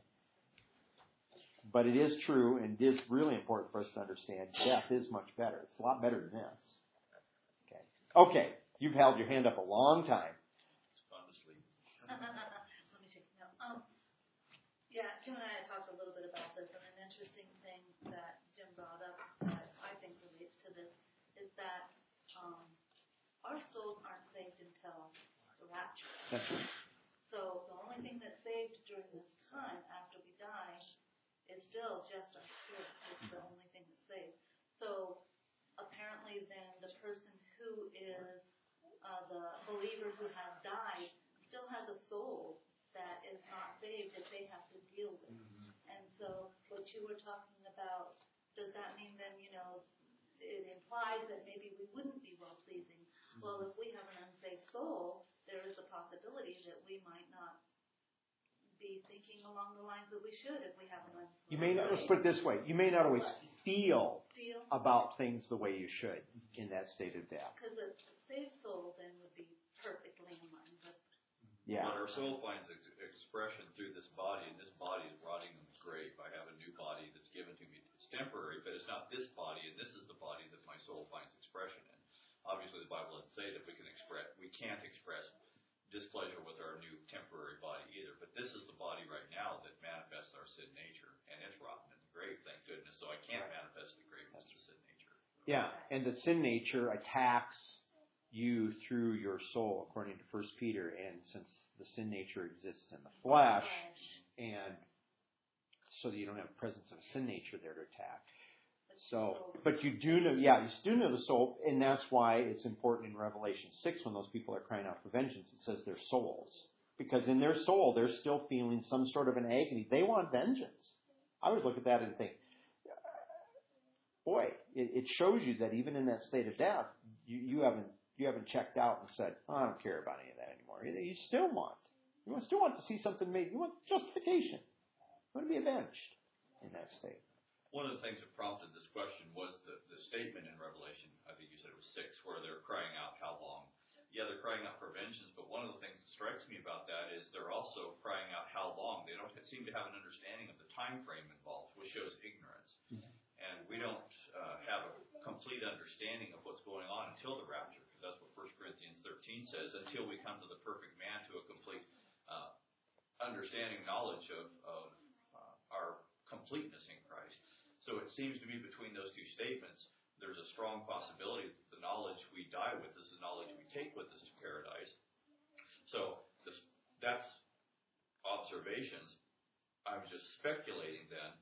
But it is true, and it is really important for us to understand, death is much better. It's a lot better than this. Okay. Okay. You've held your hand up a long time. It's fun to sleep. Let me see. No. Um, yeah, Jim and I had talked a little bit about this, and an interesting thing that Jim brought up that I think relates to this is that um, our souls aren't saved until the rapture. That's right. So the only thing that's saved during this time after we die is still just our spirit. It's the only thing that's saved. So apparently then the person who is uh, the believer who has died still has a soul that is not saved that they have to deal with. Mm-hmm. And so what you were talking about, does that mean then, you know, it implies that maybe we wouldn't be well-pleasing? Mm-hmm. Well, if we have an unsaved soul, there is a possibility that we might not be thinking along the lines that we should if we have an unsaved soul. You may not, let's put it this way, you may not always feel, feel about things the way you should in that state of death. Because a saved soul then would be perfectly in line with. Yeah. But our soul finds ex- expression through this body, and this body is rotting in the grave. I have a new body that's given to me. It's temporary, but it's not this body, and this is the body that my soul finds expression in. Obviously, the Bible doesn't say that we can express, we can't express displeasure with our new temporary body either. But this is the body right now that manifests our sin nature, and it's rotten in the grave, thank goodness. So I can't manifest the grave as the sin nature. Yeah, and the sin nature attacks you through your soul, according to First Peter, and since the sin nature exists in the flesh, and so that you don't have the presence of a sin nature there to attack. So, but you do know, yeah, you do know the soul, and that's why it's important in Revelation six when those people are crying out for vengeance. It says their souls, because in their soul they're still feeling some sort of an agony. They want vengeance. I always look at that and think, boy, it, it shows you that even in that state of death, you, you haven't you haven't checked out and said, oh, I don't care about any of that anymore. You, you still want, you still want to see something made. You want justification. You want to be avenged in that state. One of the things that prompted this question was the, the statement in Revelation, I think you said it was six, where they're crying out, how long? Yeah, they're crying out for vengeance, but one of the things that strikes me about that is they're also crying out how long. They don't seem to have an understanding of the time frame involved, which shows ignorance. Mm-hmm. And we don't uh, have a complete understanding of what's going on until the rapture, because that's what First Corinthians thirteen says, until we come to the perfect man, to a complete uh, understanding, knowledge of, of uh, our completeness in Christ. So it seems to me between those two statements, there's a strong possibility that the knowledge we die with is the knowledge we take with us to paradise. So this, that's observations. I'm just speculating then.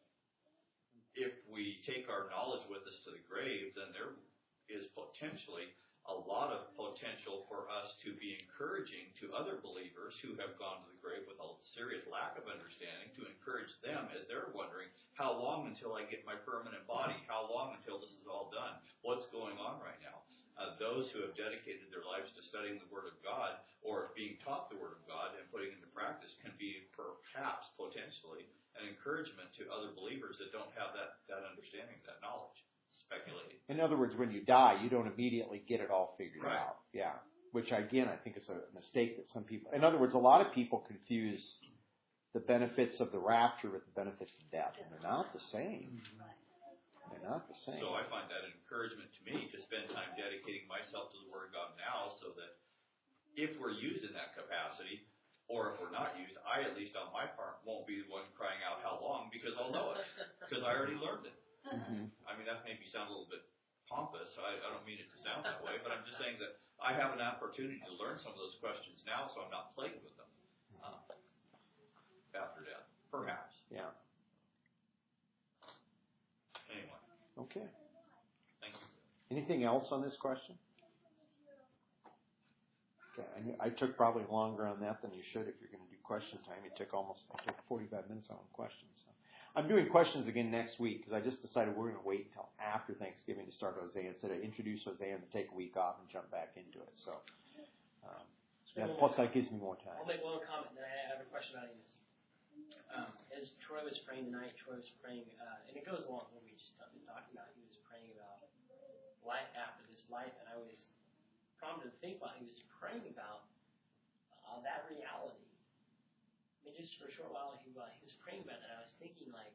If we take our knowledge with us to the grave, then there is potentially a lot of potential for us to be encouraging to other believers who have gone to the grave with a serious lack of understanding, to encourage them as they're wondering, how long until I get my permanent body? How long until this is all done? What's going on right now? Uh, those who have dedicated their lives to studying the Word of God or being taught the Word of God and putting it into practice can be perhaps, potentially, an encouragement to other believers that don't have that, that understanding, that knowledge. Speculating. In other words, when you die, you don't immediately get it all figured right. out. Yeah. Which, again, I think is a mistake that some people... In other words, a lot of people confuse the benefits of the rapture with the benefits of death, and they're not the same. They're not the same. So I find that an encouragement to me to spend time dedicating myself to the Word of God now, so that if we're used in that capacity, or if we're not used, I, at least on my part, won't be the one crying out how long, because I'll know it, because I already learned it. Mm-hmm. I mean, that may be sound a little bit pompous. I, I don't mean it to sound that way, but I'm just saying that I I have an opportunity to learn some of those questions now, so I'm not plagued with them uh, after death, perhaps. Yeah. Anyway, Okay. thank you. Anything else on this question? Okay. I, knew- I took probably longer on that than you should if you're going to do question time. You took almost I took forty-five minutes on questions. So. I'm doing questions again next week because I just decided we're going to wait until after Thanksgiving to start Hosea instead of introduce Hosea and then take a week off and jump back into it. So, um, yeah, plus that gives me more time. I'll make one comment, then I have a question about Amos. Um, as Troy was praying tonight, Troy was praying, uh, and it goes along with what we just been talking about. He was praying about life after this life, and I was prompted to think about. He was praying about uh, that reality. I mean, just for a short while, he, uh, he was praying about that. I was thinking, like,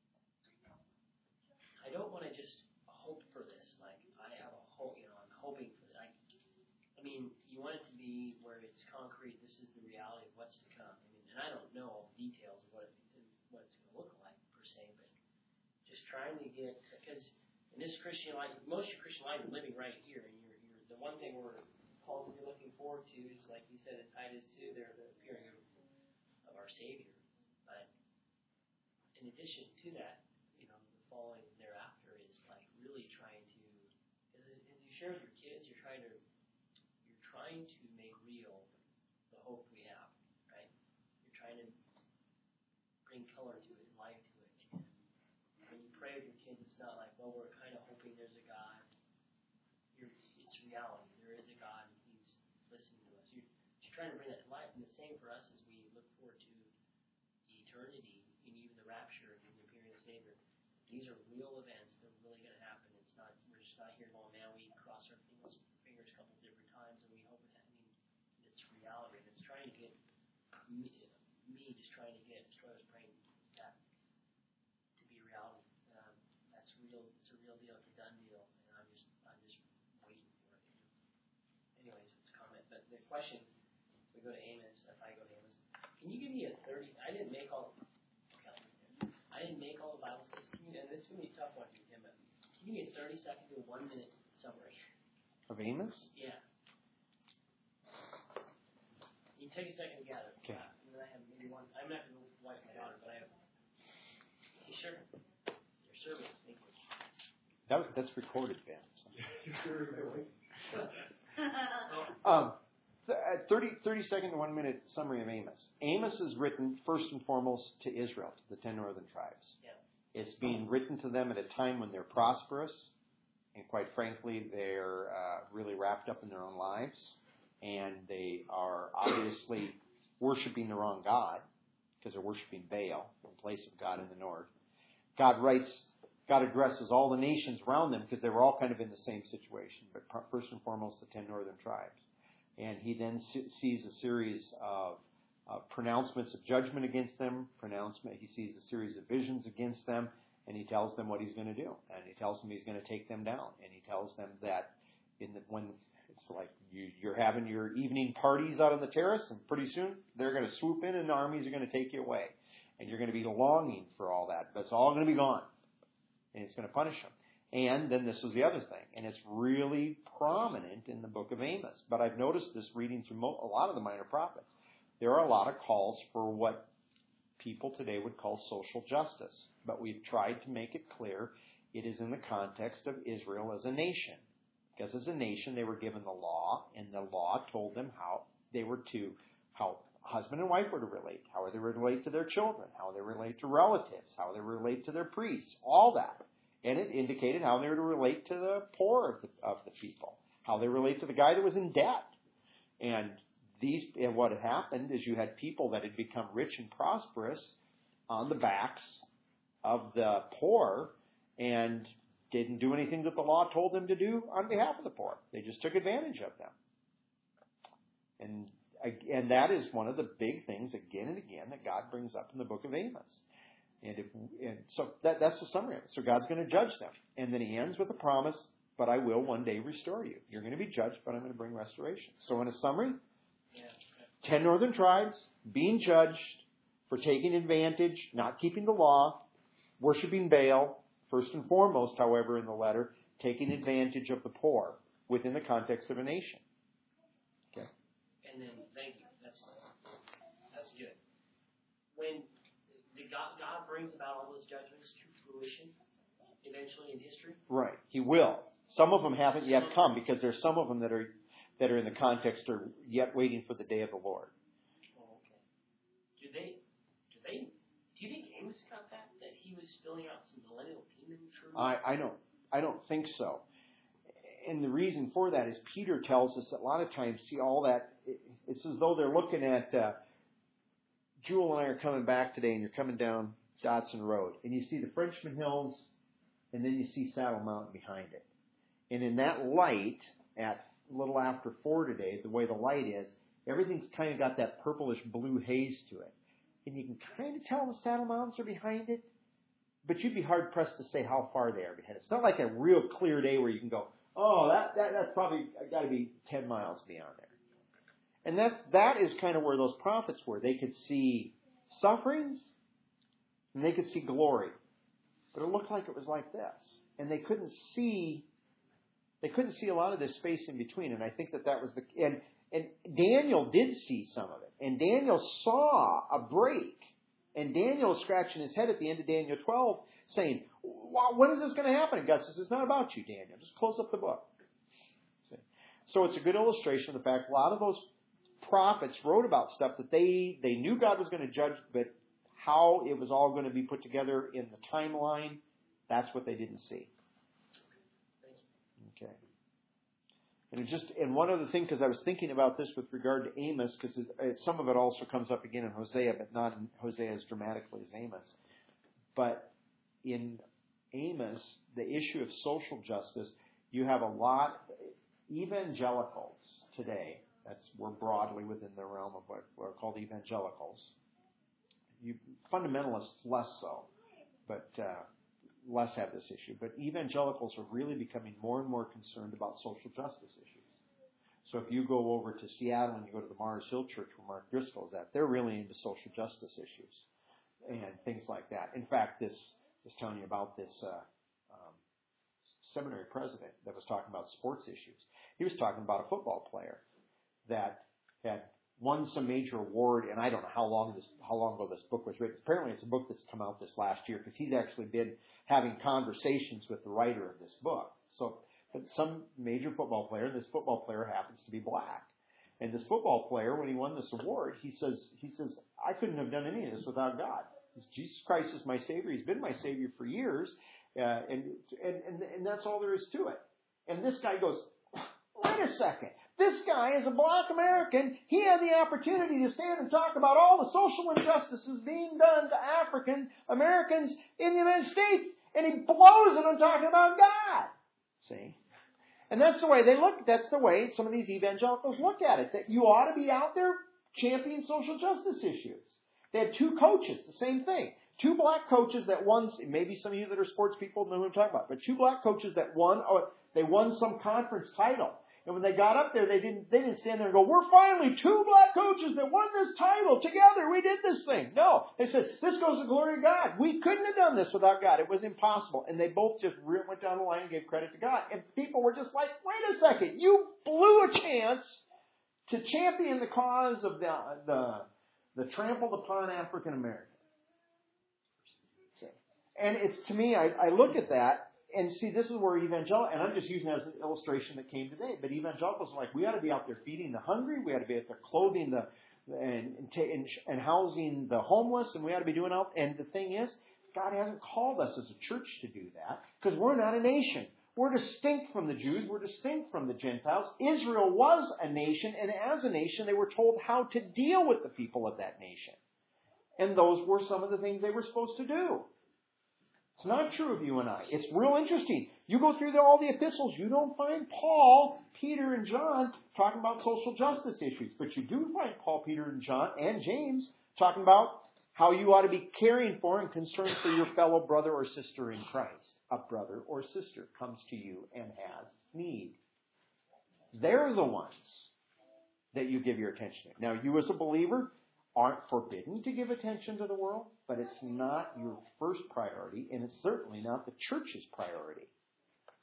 I don't want to just hope for this. Like, I have a hope, you know, I'm hoping for that. I, I mean, you want it to be where it's concrete. This is the reality of what's to come. I mean, and I don't know all the details of what it, what it's going to look like per se, but just trying to get, because in this Christian life, most of your Christian life, you're living right here, and you're, you're the one thing we're called to be looking forward to is, like you said in Titus two, they're the appearing of of our Savior. But in addition to that, you know, the following thereafter is like really trying to, as, as you share with your kids, you're trying to, you're trying to make real the hope we have, right? You're trying to bring color to it and life to it. And when you pray with your kids, it's not like, well, we're kind of hoping there's a God. You're, it's reality. There is a God, and He's listening to us. You're, you're trying to bring that to life. And the same for us as we look forward to eternity and even the rapture and the appearing of the Savior. These are real events. They're really going to happen. It's not, we're just not here going, man, we cross our fingers, fingers a couple different times and we hope it, I mean, it's reality. And it's trying to get me, me just trying to get, as Troy was praying, that to be reality. Um, that's real. It's a real deal. It's a done deal. And I'm just, I'm just waiting for it. Anyways, it's a comment. But the question, we go to Amos, if I go to Amos, can you give me a thirty, I didn't make all, okay, I didn't make all the Bible studies, can you, and this is going to be a tough one for you, Tim, but can you give me a thirty second to one minute summary? Of Amos? Yeah. You can take a second to gather. Okay. Uh, and then I have maybe one, I'm not going to wipe my daughter, but I have, you sure? You're serving, thank you. That was, that's recorded, Ben. So. Sure, my wife. Um, th- uh, thirty, thirty second to one minute summary of Amos. Amos is written first and foremost to Israel, to the ten northern tribes. Yeah. It's being written to them at a time when they're prosperous, and quite frankly, they're uh, really wrapped up in their own lives, and they are obviously worshiping the wrong God because they're worshiping Baal in place of God in the north. God writes, God addresses all the nations around them because they were all kind of in the same situation, but first and foremost the ten northern tribes. And he then sees a series of uh, pronouncements of judgment against them, pronouncement. He sees a series of visions against them, and he tells them what he's going to do. And he tells them he's going to take them down. And he tells them that in the, when it's like you, you're having your evening parties out on the terrace, and pretty soon they're going to swoop in and the armies are going to take you away. And you're going to be longing for all that, but it's all going to be gone. And it's going to punish them. And then this was the other thing, and it's really prominent in the book of Amos. But I've noticed this reading through mo- a lot of the minor prophets. There are a lot of calls for what people today would call social justice. But we've tried to make it clear it is in the context of Israel as a nation. Because as a nation, they were given the law, and the law told them how they were to, how husband and wife were to relate, how they were to relate to their children, how they relate to relatives, how they relate to their priests, all that. And it indicated how they were to relate to the poor of the, of the people, how they relate to the guy that was in debt. And these, and what had happened is you had people that had become rich and prosperous on the backs of the poor and didn't do anything that the law told them to do on behalf of the poor. They just took advantage of them. And and that is one of the big things again and again that God brings up in the book of Amos. And, if, and so that, that's the summary of it. So God's going to judge them. And then he ends with a promise, but I will one day restore you. You're going to be judged, but I'm going to bring restoration. So in a summary, Yeah. ten northern tribes being judged for taking advantage, not keeping the law, worshiping Baal, first and foremost, however, in the letter, taking advantage of the poor within the context of a nation. and then thank you. That's that's good. When the God, God brings about all those judgments to fruition, eventually in history. Right. He will. Some of them haven't yet come because there's some of them that are that are in the context are yet waiting for the day of the Lord. Oh, okay. Do they? Do they? Do you think Amos got that? That he was spilling out some millennial demon truth? I, I don't. I don't think so. And the reason for that is Peter tells us that a lot of times, see all that. It's as though they're looking at. Uh, Jewel and I are coming back today, and you're coming down Dotson Road, and you see the Frenchman Hills, and then you see Saddle Mountain behind it. And in that light, at a little after four today, the way the light is, everything's kind of got that purplish blue haze to it. And you can kind of tell the Saddle Mountains are behind it, but you'd be hard-pressed to say how far they are behind it. It's not like a real clear day where you can go, oh, that, that that's probably got to be ten miles beyond there. And that's, that is kind of where those prophets were. They could see sufferings, and they could see glory. But it looked like it was like this. And they couldn't see, they couldn't see a lot of this space in between. And I think that that was the, and, and Daniel did see some of it. And Daniel saw a break. And Daniel was scratching his head at the end of Daniel twelve saying, well, when is this going to happen? And God says, it's not about you, Daniel. Just close up the book. So it's a good illustration of the fact a lot of those prophets wrote about stuff that they, they knew God was going to judge, but how it was all going to be put together in the timeline, that's what they didn't see. Okay. And it just, and one other thing, because I was thinking about this with regard to Amos, because some of it also comes up again in Hosea, but not in Hosea as dramatically as Amos. But in Amos, the issue of social justice, you have a lot, evangelicals today, that's, we're broadly within the realm of what are called evangelicals. You, fundamentalists less so, but uh, less have this issue. But evangelicals are really becoming more and more concerned about social justice issues. So if you go over to Seattle and you go to the Mars Hill Church where Mark Driscoll is at, they're really into social justice issues and things like that. In fact, this is telling you about this uh, um, seminary president that was talking about sports issues. He was talking about a football player that had won some major award, and I don't know how long this, how long ago this book was written. Apparently, it's a book that's come out this last year because he's actually been having conversations with the writer of this book. So, but some major football player, and this football player happens to be black. And this football player, when he won this award, he says, he says, I couldn't have done any of this without God. Jesus Christ is my Savior. He's been my Savior for years, uh, and, and and and that's all there is to it. And this guy goes, wait a second. This guy is a black American. He had the opportunity to stand and talk about all the social injustices being done to African Americans in the United States, and he blows it on talking about God. See? And that's the way they look. That's the way some of these evangelicals look at it, that you ought to be out there championing social justice issues. They had two coaches, the same thing. Two black coaches that won, maybe some of you that are sports people know what I'm talking about, but two black coaches that won, or they won some conference title. And when they got up there, they didn't, they didn't stand there and go, we're finally two black coaches that won this title together. We did this thing. No. They said, this goes to the glory of God. We couldn't have done this without God. It was impossible. And they both just went down the line and gave credit to God. And people were just like, wait a second. You blew a chance to champion the cause of the, the, the trampled upon African Americans. And it's, to me, I, I look at that. And see, this is where evangelical, and I'm just using it as an illustration that came today, but evangelicals are like, we ought to be out there feeding the hungry, we ought to be out there clothing the, and, and, and housing the homeless, and we ought to be doing out, and the thing is, God hasn't called us as a church to do that, because we're not a nation. We're distinct from the Jews, we're distinct from the Gentiles. Israel was a nation, and as a nation, they were told how to deal with the people of that nation. And those were some of the things they were supposed to do. It's not true of you and I. It's real interesting. You go through the, all the epistles, you don't find Paul, Peter, and John talking about social justice issues. But you do find Paul, Peter, and John, and James talking about how you ought to be caring for and concerned for your fellow brother or sister in Christ. A brother or sister comes to you and has need. They're the ones that you give your attention to. Now, you as a believer aren't forbidden to give attention to the world, but it's not your first priority, and it's certainly not the church's priority.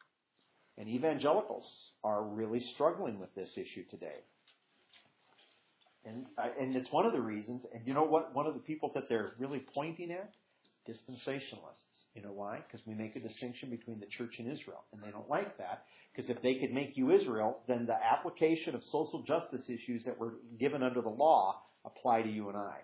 And evangelicals are really struggling with this issue today. And uh, and it's one of the reasons. And you know what? One of the people that they're really pointing at, dispensationalists. You know why? Because we make a distinction between the church and Israel, and they don't like that. Because if they could make you Israel, then the application of social justice issues that were given under the law apply to you and I.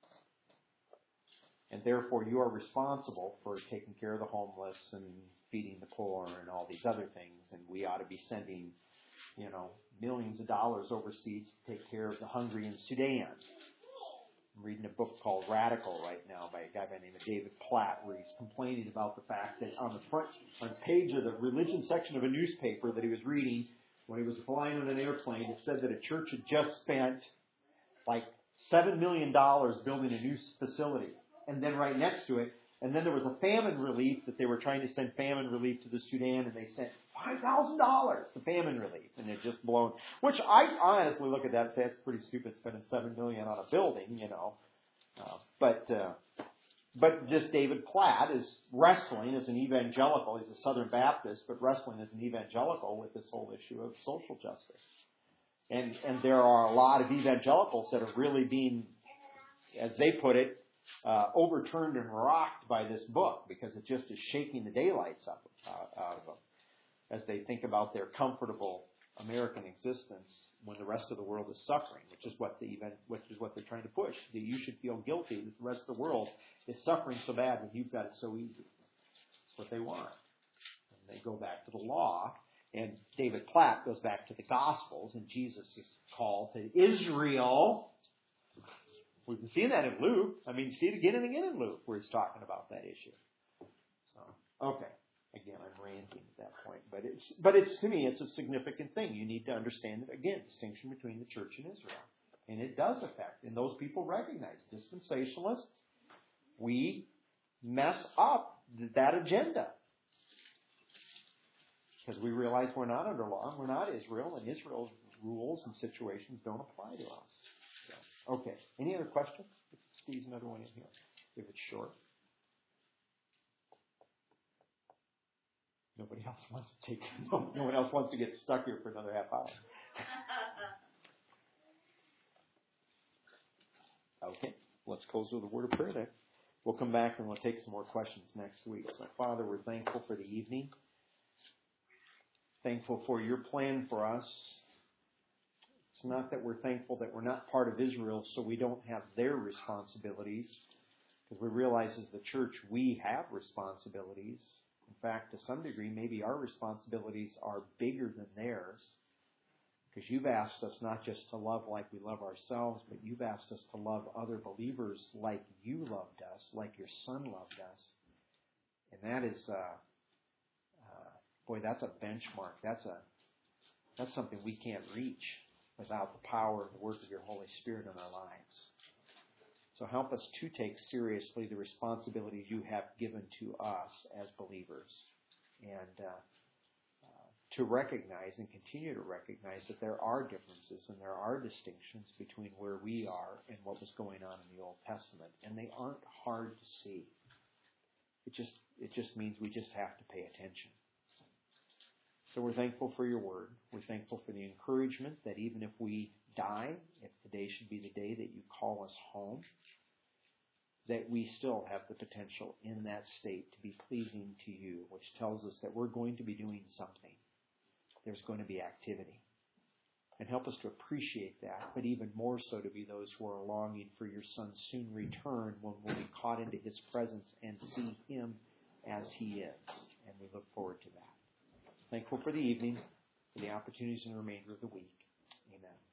And therefore, you are responsible for taking care of the homeless and feeding the poor and all these other things. And we ought to be sending, you know, millions of dollars overseas to take care of the hungry in Sudan. I'm reading a book called Radical right now by a guy by the name of David Platt, where he's complaining about the fact that on the front on page of the religion section of a newspaper that he was reading when he was flying on an airplane, it said that a church had just spent like seven million dollars building a new facility. And then right next to it, and then there was a famine relief that they were trying to send famine relief to the Sudan, and they sent five thousand dollars to famine relief, and it just blown. Which I honestly look at that and say it's pretty stupid spending seven million on a building, you know. Uh, but uh, but this David Platt is wrestling as an evangelical. He's a Southern Baptist, but wrestling as an evangelical with this whole issue of social justice. And and there are a lot of evangelicals that are really being, as they put it, Uh, overturned and rocked by this book because it just is shaking the daylights up, uh, out of them as they think about their comfortable American existence when the rest of the world is suffering, which is what the event, which is what they're trying to push. That you should feel guilty that the rest of the world is suffering so bad when you've got it so easy. That's what they want. And they go back to the law, and David Platt goes back to the Gospels, and Jesus is called to Israel. We've been seeing that in Luke. I mean, see it again and again in Luke where he's talking about that issue. So, okay. Again, I'm ranting at that point. But it's, but it's, to me, it's a significant thing. You need to understand, that, again, distinction between the church and Israel. And it does affect. And those people recognize. Dispensationalists, we mess up that agenda. Because we realize we're not under law. We're not Israel. And Israel's rules and situations don't apply to us. Okay. Any other questions? Let's squeeze another one in here, if it's short. Nobody else wants to take. No, no one else wants to get stuck here for another half hour. Okay. Let's close with a word of prayer then. We'll come back and we'll take some more questions next week. So, Father, we're thankful for the evening. Thankful for your plan for us. It's not that we're thankful that we're not part of Israel, so we don't have their responsibilities, because we realize as the church we have responsibilities. In fact, to some degree, maybe our responsibilities are bigger than theirs, because you've asked us not just to love like we love ourselves, but you've asked us to love other believers like you loved us, like your Son loved us. And that is, uh, uh, boy, that's a benchmark. That's a that's something we can't reach without the power and the work of your Holy Spirit in our lives. So help us to take seriously the responsibilities you have given to us as believers, and uh, uh, to recognize and continue to recognize that there are differences and there are distinctions between where we are and what was going on in the Old Testament, and they aren't hard to see. It just it just means we just have to pay attention. So we're thankful for your word. We're thankful for the encouragement that even if we die, if today should be the day that you call us home, that we still have the potential in that state to be pleasing to you, which tells us that we're going to be doing something. There's going to be activity. And help us to appreciate that, but even more so to be those who are longing for your Son's soon return, when we'll be caught into his presence and see him as he is. And we look forward to that. Thankful for the evening, for the opportunities in the remainder of the week. Amen.